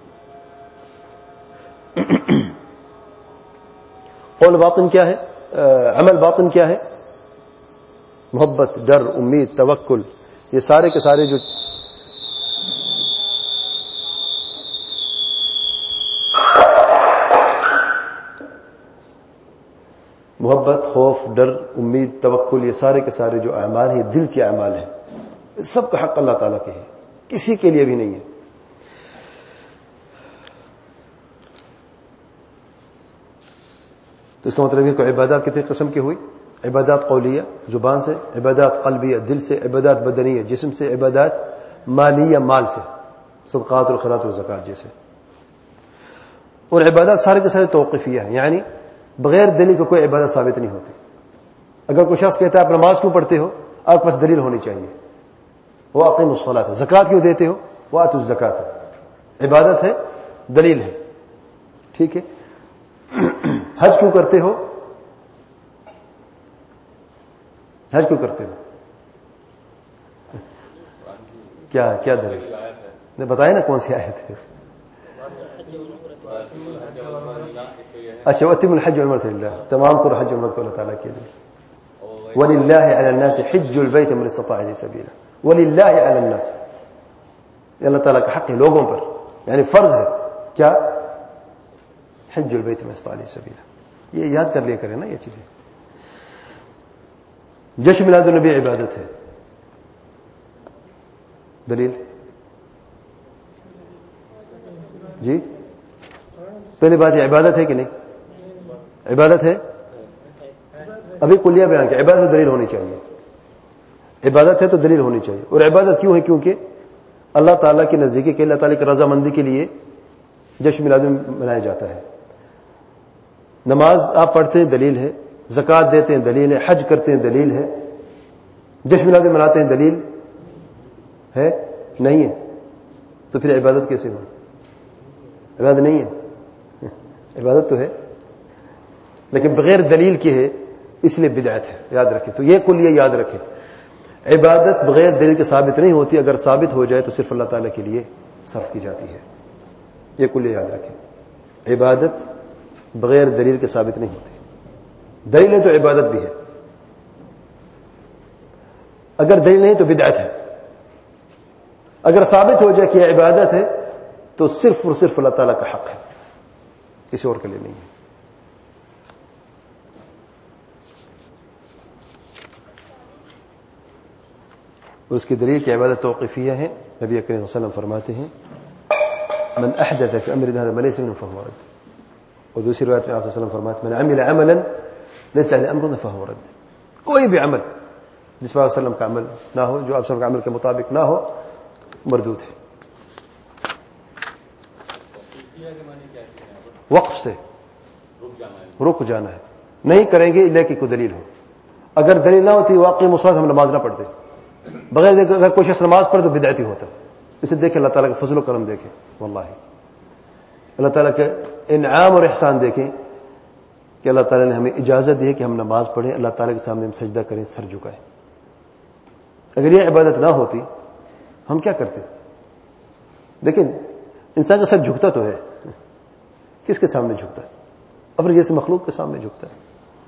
قول باطن کیا ہے؟ عمل باطن کیا ہے؟ محبت, ڈر, امید, توکل. یہ سارے کے سارے جو محبت، خوف، ڈر، امید، توکل، یہ سارے کے سارے جو اعمال ہیں دل کے اعمال ہیں، سب کا حق اللہ تعالیٰ کے ہے، کسی کے لیے بھی نہیں ہے۔ تو اس کا مطلب یہ کہ عبادات کتنے قسم کی ہوئی؟ عبادات قولیہ زبان سے، عبادات قلبیہ دل سے، عبادات بدنیہ جسم سے، عبادات مالیہ مال سے، صدقات اور خیرات اور زکات جیسے، اور عبادات سارے کے سارے توقیفیہ ہیں، یعنی بغیر دلیل کو کوئی عبادت ثابت نہیں ہوتی۔ اگر کوئی شخص کہتا ہے آپ نماز کیوں پڑھتے ہو، آپ کے پاس دلیل ہونی چاہیے، وہ اقیم الصلاۃ ہے۔ زکات کیوں دیتے ہو، وہ آتوا الزکات ہے، عبادت ہے، دلیل ہے، ٹھیک ہے۔ حج کیوں کرتے ہو، حج کیوں کرتے ہو، کیا کیا دلیل نے بتایا نا کون سی آیت ہے؟ اچھا واتم الحج والعمرۃ للہ، تمام کو حج عمرت کو اللہ تعالیٰ کے لیے۔ وللہ علی الناس حج البیت من استطاع الیہ سبیلا، وللہ علی الناس، یہ اللہ تعالیٰ کا حق ہے لوگوں پر، یعنی فرض ہے کیا؟ حج البیت من استطاع الیہ سبیلا۔ یہ یاد کر لیا کریں نا یہ چیزیں۔ جشن میلاد النبی عبادت ہے، دلیل جی؟ پہلی بات یہ عبادت ہے کہ نہیں؟ عبادت ہے، ابھی کلیہ بیان کیا، عبادت دلیل ہونی چاہیے، عبادت ہے تو دلیل ہونی چاہیے۔ اور عبادت کیوں ہے؟ کیونکہ اللہ تعالیٰ کی نزدیکی کے، اللہ تعالیٰ کی رضامندی کے لیے جشن میلاد منایا جاتا ہے۔ نماز آپ پڑھتے ہیں دلیل ہے، زکات دیتے ہیں دلیل ہے، حج کرتے ہیں دلیل ہے، جشن میلاد مناتے ہیں دلیل ہے نہیں ہے، تو پھر عبادت کیسے ہو؟ عبادت نہیں ہے، عبادت تو ہے لیکن بغیر دلیل کے ہے، اس لیے بدعت ہے، یاد رکھیں۔ تو یہ کلیہ یاد رکھیں، عبادت بغیر دلیل کے ثابت نہیں ہوتی، اگر ثابت ہو جائے تو صرف اللہ تعالیٰ کے لیے صرف کی جاتی ہے، یہ کلیہ یاد رکھیں۔ عبادت بغیر دلیل کے ثابت نہیں ہوتی، دلیل ہے تو عبادت بھی ہے، اگر دلیل نہیں تو بدعت ہے۔ اگر ثابت ہو جائے کہ عبادت ہے تو صرف اور صرف اللہ تعالیٰ کا حق ہے، کسی اور کے لیے نہیں ہے۔ اس کی دلیل کی عبادت توقیفیہ ہے، نبی کریم صلی اللہ علیہ وسلم فرماتے ہیں من احدث فی امرنا هذا ما ليس منه فهو رد، اور دوسری روایت میں آپ صلی اللہ علیہ وسلم فرماتے ہیں من عمل عملا ليس عليه امرنا فهو رد، کوئی بھی عمل جس میں آپ صلی اللہ علیہ وسلم کا عمل نہ ہو، جو آپ صلی اللہ علیہ وسلم کے عمل کے مطابق نہ ہو، مردود ہے۔ وقف سے رک جانا ہے، نہیں کریں گے الا کہ کوئی دلیل ہو، اگر دلیل نہ ہوتی واقعی مصالح ہم نماز نہ پڑھتے، بغیر دیکھے اگر کوئی شخص نماز پڑھے تو بدعتی ہوتا، اسے دیکھیں اللہ تعالیٰ کا فضل و کرم دیکھیں، واللہ اللہ تعالیٰ کے انعام اور احسان دیکھیں کہ اللہ تعالیٰ نے ہمیں اجازت دی ہے کہ ہم نماز پڑھیں، اللہ تعالیٰ کے سامنے ہم سجدہ کریں، سر جھکائیں۔ اگر یہ عبادت نہ ہوتی ہم کیا کرتے؟ دیکھیں انسان کا سر جھکتا تو ہے، کس کے سامنے جھکتا ہے؟ اپنے جیسے مخلوق کے سامنے جھکتا ہے۔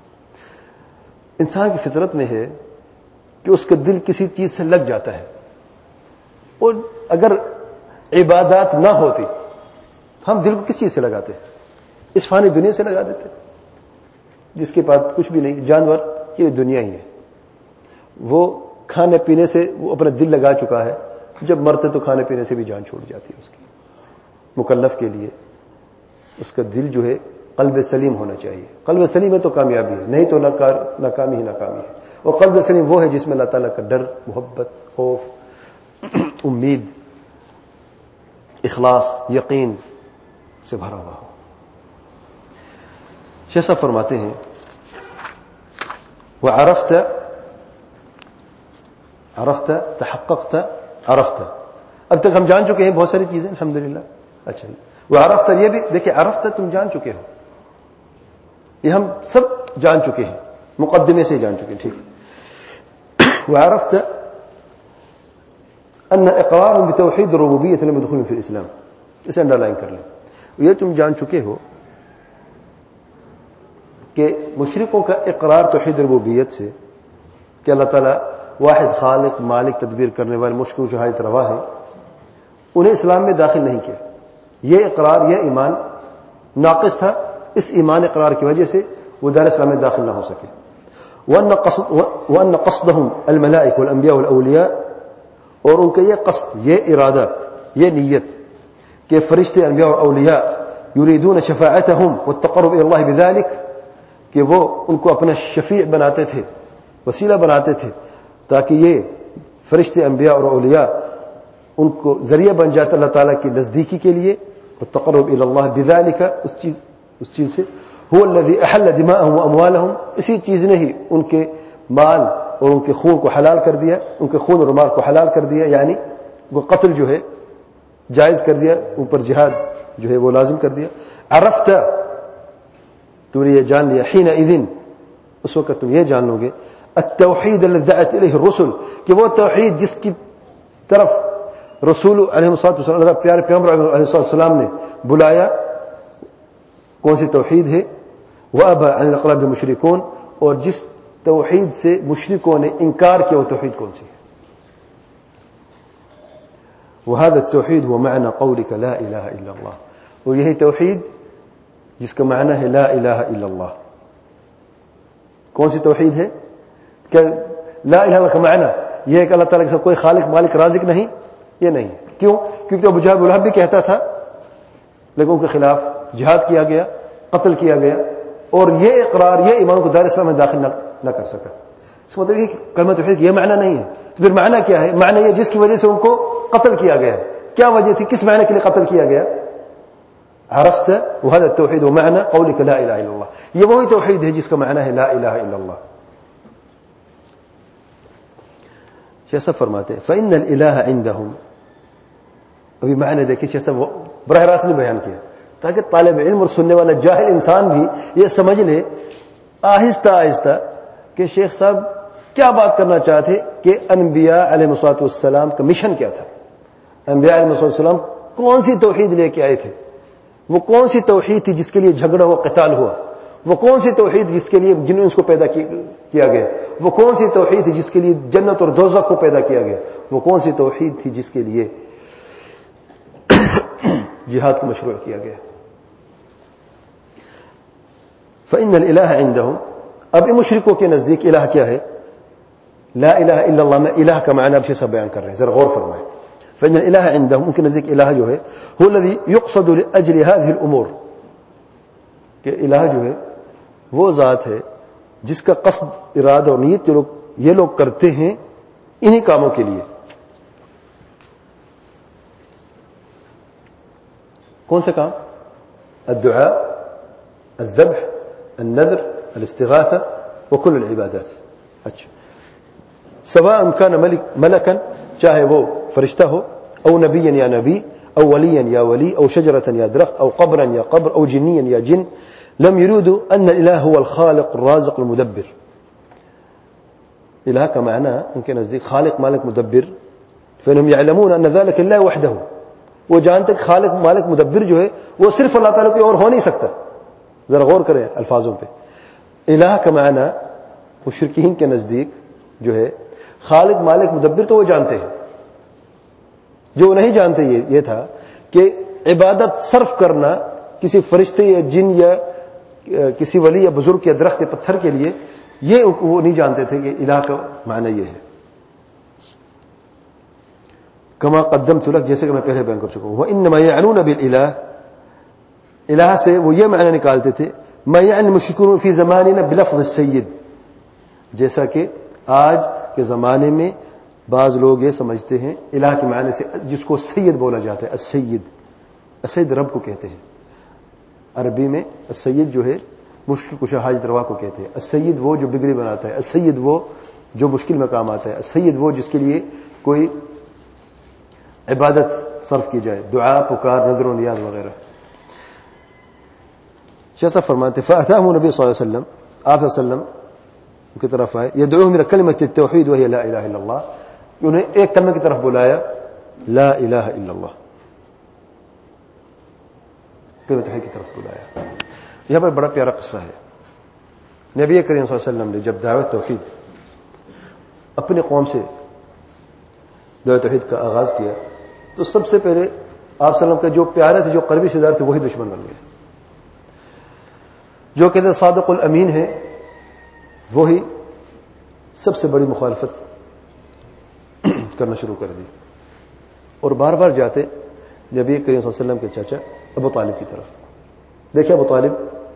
انسان کی فطرت میں ہے کہ اس کا دل کسی چیز سے لگ جاتا ہے، اور اگر عبادات نہ ہوتی ہم دل کو کس چیز سے لگاتے؟ اس فانی دنیا سے لگا دیتے، جس کے پاس کچھ بھی نہیں، جانور یہ دنیا ہی ہے، وہ کھانے پینے سے وہ اپنا دل لگا چکا ہے، جب مرتے تو کھانے پینے سے بھی جان چھوڑ جاتی ہے اس کی۔ مکلف کے لیے اس کا دل جو ہے قلب سلیم ہونا چاہیے، قلب سلیم ہے تو کامیابی ہے، نہیں تو ناکامی ہی ناکامی ہے۔ اور قلب سلیم وہ ہے جس میں اللہ تعالیٰ کا ڈر، محبت، خوف، امید، اخلاص، یقین سے بھرا ہوا ہو۔ شیخ صاحب فرماتے ہیں وعرفت عرفت تحققت عرفت، اب تک ہم جان چکے ہیں بہت ساری چیزیں الحمدللہ۔ اچھا وعرفت، یہ بھی دیکھیں عرفت تم جان چکے ہو، یہ ہم سب جان چکے ہیں، مقدمے سے جان چکے ہیں، ٹھیک۔ وعرفت ان اقرار بتوحید الربوبیۃ لم يدخل فی الاسلام، اسے انڈر لائن کر لیں۔ یہ تم جان چکے ہو کہ مشرکوں کا اقرار توحید ربوبیت سے کہ اللہ تعالیٰ واحد خالق مالک تدبیر کرنے والے مشکل شہادت روا ہے، انہیں اسلام میں داخل نہیں کیا۔ یہ اقرار، یہ ایمان ناقص تھا، اس ایمان اقرار کی وجہ سے وہ دار اسلام میں داخل نہ ہو سکے. وَأَنَّ قصد وَأَنَّ قَصْدَهُمْ الْمَلَائِكَةُ وَالْأَنْبِيَاءُ وَالْأَوْلِيَاءُ، اور ان کا یہ قصد، یہ ارادہ، یہ نیت کہ فرشتے، انبیاء اور اولیاء یریدون شفاعتهم والتقرب الى اللہ بذلك، کہ وہ ان کو اپنا شفیع بناتے تھے، وسیلہ بناتے تھے، تاکہ یہ فرشتے، انبیاء اور اولیاء ان کو ذریعہ بن جاتا اللہ تعالیٰ کی نزدیکی کے لیے. والتقرب الى اللہ بذلك، اس چیز اس چیز سے. هو الذي احل دماءهم واموالهم، اسی چیز نے ہی ان کے مال اور ان کے خون کو حلال کر دیا، ان کے خون اور مال کو حلال کر دیا، یعنی وہ قتل جو ہے جائز کر دیا، اوپر جہاد جو ہے وہ لازم کر دیا. عرفت، تم نے یہ جان لیا، حين اذن، اس وقت تم یہ جان لو گے، التوحید الذي دعت الیہ الرسل، کہ وہ توحید جس کی طرف رسول علیہ الصلوۃ والسلام، پیارے پیغمبر علیہ الصلوۃ والسلام نے بلایا، کون سی توحید ہے. وابى عن الاقرار بالمشركون، اور جس توحید سے مشرکوں نے انکار کیا، وہ توحید کون سی ہے. وهذا التوحید هو معنى قولك لا الہ الا اللہ، اور یہی توحید جس کا معنی ہے لا الہ الا اللہ. کون سی توحید ہے؟ کہ لا الہ الا اللہ کا معنی یہ ہے کہ اللہ تعالیٰ کے ساتھ کوئی خالق مالک رازق نہیں، یہ نہیں. کیوں؟ کیونکہ ابو جہل لہب بھی کہتا تھا، لیکن ان کے خلاف جہاد کیا گیا، قتل کیا گیا، اور یہ اقرار، یہ ایمان کو دار اسلام میں داخل نہ, نہ کر سکا. اس کا مطلب یہ کہ کلمہ توحید یہ معنی نہیں ہے. تو پھر معنی کیا ہے؟ معنی یہ جس کی وجہ سے ان کو قتل کیا گیا. کیا وجہ تھی؟ کس معنی کے لیے قتل کیا گیا؟ عرفت وهذا التوحید ومعنى قولك لا الہ الا اللہ، یہ وہی توحید ہے جس کا معنی ہے لا الہ الا اللہ. شیخ صاحب فرماتے ہیں فإن الإله عندهم، ابھی معنی دیکھیں شیخ صاحب براہ راست نے بیان کیا تاکہ طالب علم اور سننے والا جاہل انسان بھی یہ سمجھ لے آہستہ آہستہ کہ شیخ صاحب کیا بات کرنا چاہتے کہ انبیاء علیہ الصلوۃ والسلام کا مشن کیا تھا. انبیاء علیہ الصلوۃ والسلام کون سی توحید لے کے آئے تھے؟ وہ کون سی توحید تھی جس کے لیے جھگڑا ہوا، قتال ہوا؟ وہ کون سی توحید جس کے لیے جن اس کو پیدا کیا گیا؟ وہ کون سی توحید تھی جس کے لیے جنت اور دوزخ کو پیدا کیا گیا؟ وہ کون سی توحید تھی جس کے لیے جہاد کو مشروع کیا گیا؟ فإن الإله عندهم، اب ان مشرکوں کے نزدیک الہ کیا ہے؟ لا الہ الا اللہ میں الہ کا معنی اب سے سب بیان کر رہے ہیں، ذرا غور فرمائیں. فإن الإله عندهم، ان کے نزدیک الہ جو ہے هو الذي يقصد لأجل هذه الأمور، کہ الہ جو ہے وہ ذات ہے جس کا قصد، ارادہ اور نیت لوگ یہ لوگ کرتے ہیں انہی کاموں کے لیے. کون سے کام؟ الدعاء، الذبح، النذر، الاستغاثة وكل العبادات. اچھا، سواء كان ملك ملكا، چاہے وہ فرشتہ ہو، او نبیا یا نبی، او ولیا یا ولی، او شجرة یا درخت، او قبرا یا قبر، او جنیا یا جن، لم يريدوا ان الإله هو الخالق الرازق المدبر. الہ کا معنی ان کے نزدیک خالق مالک مدبر. فإنهم يعلمون ان ذلك لله وحده، وہ جانتے کہ خالق مالک مدبر جو ہے وہ صرف اللہ تعالیٰ کوئی اور ہو نہیں سکتا. ذرا غور کریں الفاظوں پہ. الہ کا معنی مشرکین کے نزدیک جو ہے خالق مالک مدبر تو وہ جانتے ہیں، جو نہیں جانتے یہ یہ تھا کہ عبادت صرف کرنا کسی فرشتے یا جن یا کسی ولی یا بزرگ یا درخت یا پتھر کے لیے، یہ وہ نہیں جانتے تھے کہ الہ کا معنی یہ ہے. کما قدمت لک، جیسے کہ میں پہلے بیان کر چکا ہوں. وانما يعنون بالالہ، الہ سے وہ یہ معنی نکالتے تھے ما یعنی المشرکون فی زماننا بلفظ السید، جیسا کہ آج کے زمانے میں بعض لوگ یہ سمجھتے ہیں الہ کے معنی سے جس کو سید بولا جاتا ہے. السید، السید رب کو کہتے ہیں. عربی میں السید جو ہے مشکل کشا حاجت روا کو کہتے ہیں. السید وہ جو بگڑی بناتا ہے، السید وہ جو مشکل میں کام آتا ہے، السید وہ جس کے لیے کوئی عبادت صرف کی جائے، دعا، پکار، نظر و نیاز وغیرہ. شیخ صاحب فرماتے فأتاهم نبی صلی اللہ علیہ وسلم، آپ صلی اللہ علیہ وسلم کی طرف آئے، یدعوهم الى کلمۃ التوحید وهي لا الہ الا اللہ، انہیں ایک کلمہ کی طرف بلایا، لا الہ الا اللہ، کلمہ توحید کی طرف بلایا. یہاں پر بڑا پیارا قصہ ہے. نبی کریم صلی اللہ علیہ وسلم نے جب دعوت توحید اپنی قوم سے دعوت توحید کا آغاز کیا تو سب سے پہلے آپ صلی اللہ علیہ وسلم کا جو پیارے تھے، جو قریبی رشتے دار تھے، وہی دشمن بن گئے. جو کہتے صادق الامین ہے وہی سب سے بڑی مخالفت کرنا شروع کر دی اور بار بار جاتے نبی کریم صلی اللہ علیہ وسلم کے چاچا ابو طالب کی طرف، دیکھیں ابو طالب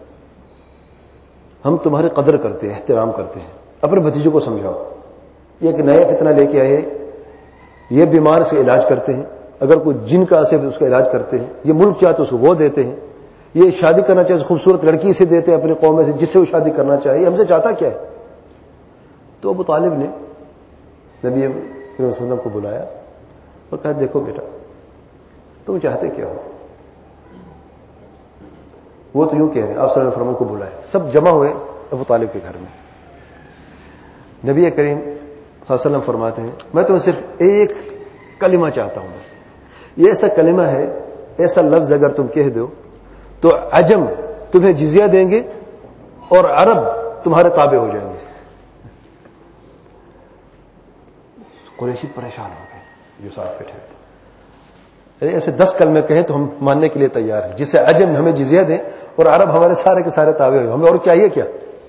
ہم تمہاری قدر کرتے ہیں، احترام کرتے ہیں، اپنے بھتیجے کو سمجھاؤ، یہ کہ نیا فتنہ لے کے آئے، یہ بیمار سے علاج کرتے ہیں، اگر کوئی جن کا اثر اس کا علاج کرتے ہیں، یہ ملک چاہتے اس کو وہ دیتے ہیں، یہ شادی کرنا چاہے خوبصورت لڑکی سے دیتے ہیں اپنی قوم میں سے جس سے وہ شادی کرنا چاہے، ہم سے چاہتا کیا ہے؟ تو ابو طالب نے نبی کریم صلی اللہ علیہ وسلم کو بلایا اور کہا دیکھو بیٹا تم چاہتے کیا ہو؟ وہ تو یوں کہہ رہے ہیں، آپ صلی اللہ علیہ وسلم کو بلائے، سب جمع ہوئے ابو طالب کے گھر میں۔ نبی کریم صلی اللہ علیہ وسلم فرماتے ہیں میں تمہیں صرف ایک کلمہ چاہتا ہوں، بس یہ ایسا کلمہ ہے، ایسا لفظ اگر تم کہہ دو تو عجم تمہیں جزیہ دیں گے اور عرب تمہارے تابع ہو جائیں گے۔ قریشی پریشان ہو گئے جو ساتھ بیٹھے تھے، ارے ایسے دس کلمے کہیں تو ہم ماننے کے لیے تیار ہیں، جس سے عجم ہمیں جزیہ دیں اور عرب ہمارے سارے کے سارے تابع ہو، ہمیں اور چاہیے کیا؟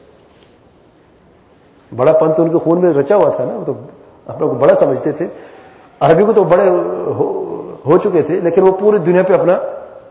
بڑا پن تو ان کے خون میں رچا ہوا تھا نا، وہ تو اپنے کو بڑا سمجھتے تھے، عربی کو تو بڑے ہو, ہو چکے تھے، لیکن وہ پوری دنیا پہ اپنا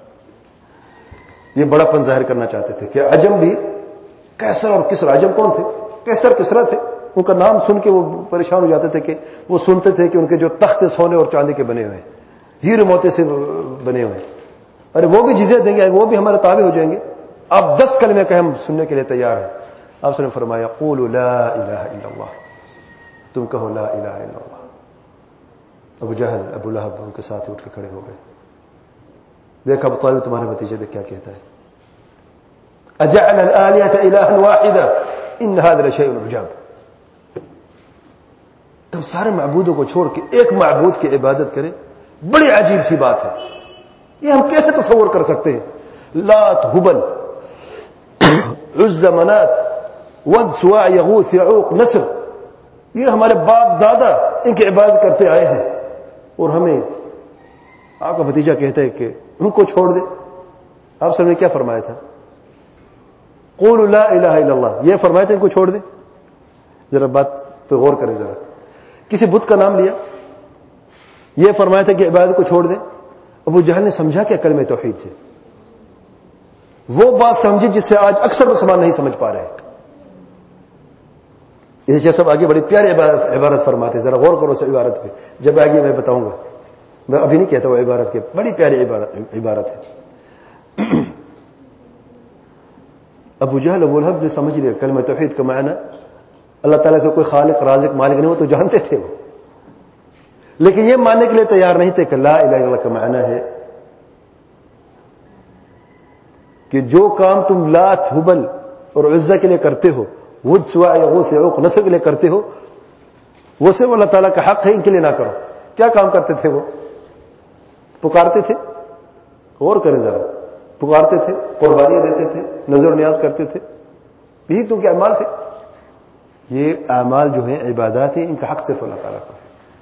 یہ بڑا پن ظاہر کرنا چاہتے تھے کہ عجم بھی کیسر اور کسرا، عجم کون تھے؟ کیسر کسرا تھے، ان کا نام سن کے وہ پریشان ہو جاتے تھے کہ وہ سنتے تھے کہ ان کے جو تخت سونے اور چاندی کے بنے ہوئے ہیں، ہیرے موتی سے بنے ہوئے ہیں، ارے وہ بھی جزیہ دیں گے، وہ بھی ہمارے تابع ہو جائیں گے، آپ دس کلمے کہ ہم سننے کے لیے تیار ہیں۔ آپ نے فرمایا قولوا لا الہ الا اللہ، تم کہو لا الہ الا اللہ۔ ابو جہل ابو لہب ان کے ساتھ اٹھ کے کھڑے ہو گئے، دیکھا ابو طالب تمہارے بھتیجے دیکھ کیا کہتا ہے، اجعل الآلہۃ الہا واحدا ان ھذا لشیء عجاب، تم سارے معبودوں کو چھوڑ کے ایک معبود کی عبادت کریں، بڑی عجیب سی بات ہے، یہ ہم کیسے تصور کر سکتے ہیں؟ لات ہبل عزى منات ود سواع یغوث یعوق نصر، یہ ہمارے باپ دادا ان کی عبادت کرتے آئے ہیں اور ہمیں آپ کا بھتیجا کہتا ہے کہ ان کو چھوڑ دے۔ آپ سب نے کیا فرمایا تھا؟ قولوا لا الہ الا اللہ، یہ فرمایا تھا ان کو چھوڑ دے؟ ذرا بات پہ غور کریں، ذرا کسی بت کا نام لیا، یہ فرمایا تھا کہ عبادت کو چھوڑ دے؟ ابو جہل نے سمجھا کیا کلمہ توحید سے؟ وہ بات سمجھی جس سے آج اکثر مسلمان نہیں سمجھ پا رہے ہیں۔ یہ سب آگے بڑی پیاری عبارت عبارت فرماتے ہیں، ذرا غور کرو اس عبارت پہ، جب آگے میں بتاؤں گا، میں ابھی نہیں کہتا وہ عبارت کے، بڑی پیاری عبارت عبارت ہے۔ ابو جہل ابو لہب نے سمجھ لیا کلمہ توحید کا معنی اللہ تعالیٰ سے کوئی خالق رازق مالک نہیں، وہ تو جانتے تھے وہ، لیکن یہ ماننے کے لیے تیار نہیں تھے کہ لا الہ الا اللہ کا معنی ہے کہ جو کام تم لات ہبل اور عزہ کے لیے کرتے ہو، ود سواع یغوث یعوق نصر کے لیے کرتے ہو، وہ صرف اللہ تعالیٰ کا حق ہے، ان کے لیے نہ کرو۔ کیا کام کرتے تھے وہ؟ پکارتے تھے، غور کریں ذرا، پکارتے تھے، قربانیاں دیتے تھے، نظر و نیاز کرتے تھے، یہی تو ان کے اعمال تھے۔ یہ اعمال جو ہیں عبادات ہیں، ان کا حق صرف اللہ تعالیٰ کا ہے۔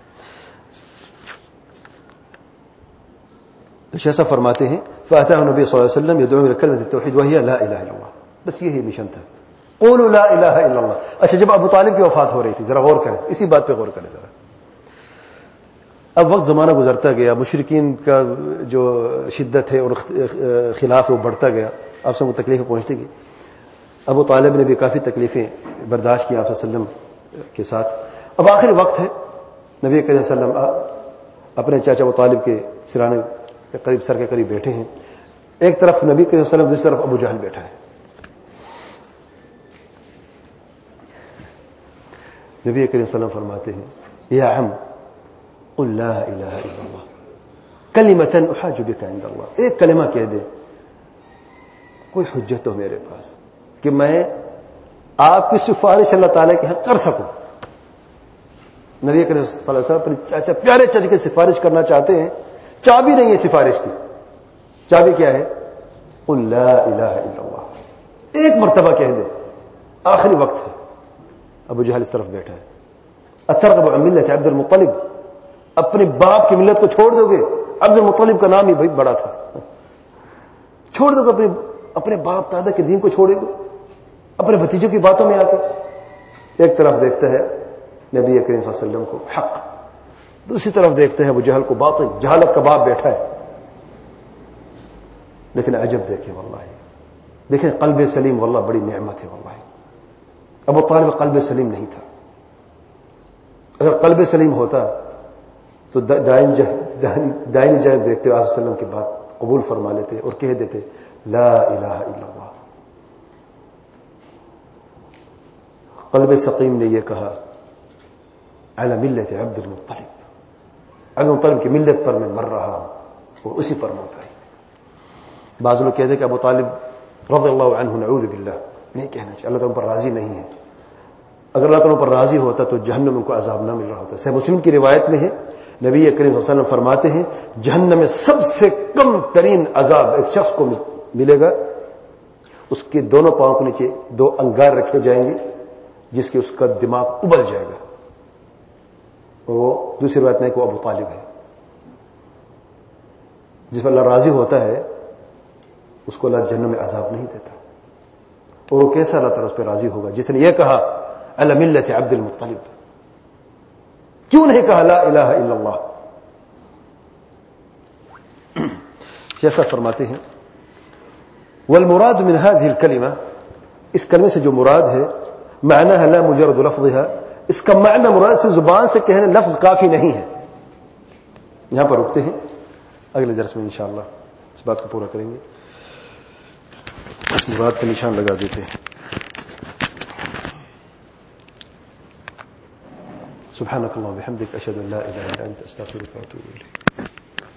تو شیخ صاحب فرماتے ہیں فاتاه النبي صلی اللہ علیہ وسلم يدعو الى كلمه التوحید وهي لا الہ الا اللہ، بس یہی مشن تھا، قولوا لا الہ الا اللہ۔ اچھا جب ابو طالب کی وفات ہو رہی تھی، ذرا غور کریں اسی بات پہ غور کریں ذرا، اب وقت زمانہ گزرتا گیا، مشرکین کا جو شدت ہے اور خلاف وہ بڑھتا گیا، آپ سب کو تکلیفیں پہنچتی گئی۔ ابو طالب نے بھی کافی تکلیفیں برداشت کی آپ صلی اللہ علیہ وسلم کے ساتھ۔ اب آخری وقت ہے، نبی کریم صلی اللہ علیہ وسلم اپنے چاچا ابو طالب کے سرانے کے قریب، سر کے قریب بیٹھے ہیں، ایک طرف نبی کریم صلی اللہ علیہ وسلم، دوسری طرف ابو جہل بیٹھا ہے۔ نبی کریم صلی اللہ علیہ وسلم فرماتے ہیں یا عم قل لا الہ الا اللہ کلمۃ احاج بک عند اللہ، ایک کلمہ کہہ دے، کوئی حجت ہو میرے پاس کہ میں آپ کی سفارش اللہ تعالیٰ کے ہاں کر سکوں۔ نبی کریم صلی اللہ علیہ وسلم اپنے چاچا پیارے چاچا کی سفارش کرنا چاہتے ہیں، چابی نہیں ہے سفارش کی، چابی کیا ہے؟ قل لا الہ الا اللہ، ایک مرتبہ کہہ دے، آخری وقت ہے۔ ابو جہل اس طرف بیٹھا ہے، اترغب عن ملت عبد المطلب، اپنے باپ کی ملت کو چھوڑ دو گے؟ عبد المطلب کا نام ہی بہت بڑا تھا، چھوڑ دو گے اپنے اپنے باپ دادا کے دین کو چھوڑے گے؟ اپنے بھتیجوں کی باتوں میں آ کے ایک طرف دیکھتا ہے نبی کریم صلی اللہ علیہ وسلم کو حق، دوسری طرف دیکھتے ہیں ابو جہل کو باطل، جہالت کا باپ بیٹھا ہے. لیکن عجب دیکھیں واللہ، دیکھیں قلب سلیم واللہ بڑی نعمت ہے واللہ. ابو طالب قلب سلیم نہیں تھا. اگر قلب سلیم ہوتا تو دائیں دائنی جانب دیکھتے ہوئے آپ صلی اللہ علیہ وسلم کی بات قبول فرما لیتے اور کہہ دیتے لا الہ الا اللہ. قلب سقیم نے یہ کہا علی ملت عبد المطلب، عبد المطلب کی ملت پر میں مر رہا ہوں، وہ اسی پر موت آئی. بعض لوگ کہتے ہیں کہ ابو طالب رضی اللہ عنہ نعوذ باللہ نہیں کہنا چاہیے، اللہ تعالیٰ پر راضی نہیں ہے. اگر اللہ تعالیٰ پر راضی ہوتا تو جہنم میں کو عذاب نہ مل رہا ہوتا. صحیح مسلم کی روایت میں ہے نبی کریم صلی اللہ علیہ وسلم فرماتے ہیں جہنم میں سب سے کم ترین عذاب ایک شخص کو ملے گا، اس کے دونوں پاؤں کے نیچے دو انگار رکھے جائیں گے جس کے اس کا دماغ ابل جائے گا. اور وہ دوسری روایت میں کہ وہ ابو طالب ہے. جس پر اللہ راضی ہوتا ہے اس کو اللہ جہنم میں عذاب نہیں دیتا. اور وہ کیسا اللہ تعالیٰ اس پہ راضی ہوگا جس نے یہ کہا علی ملت عبد المطلب. کیوں نہیں کہا لا الہ الا اللہ؟ جیسا فرماتے ہیں والمراد من هذه الكلمة، اس کلمے سے جو مراد ہے معنی ہے لا مجرد لفظها، اس کا معنی مراد سے زبان سے کہنے لفظ کافی نہیں ہے. یہاں پر رکتے ہیں، اگلے درس میں انشاءاللہ اس بات کو پورا کریں گے. اس مراد کا نشان لگا دیتے ہیں. سبحانك اللهم وبحمدك اشهد ان لا اله الا انت استغفرك واتوب اليك.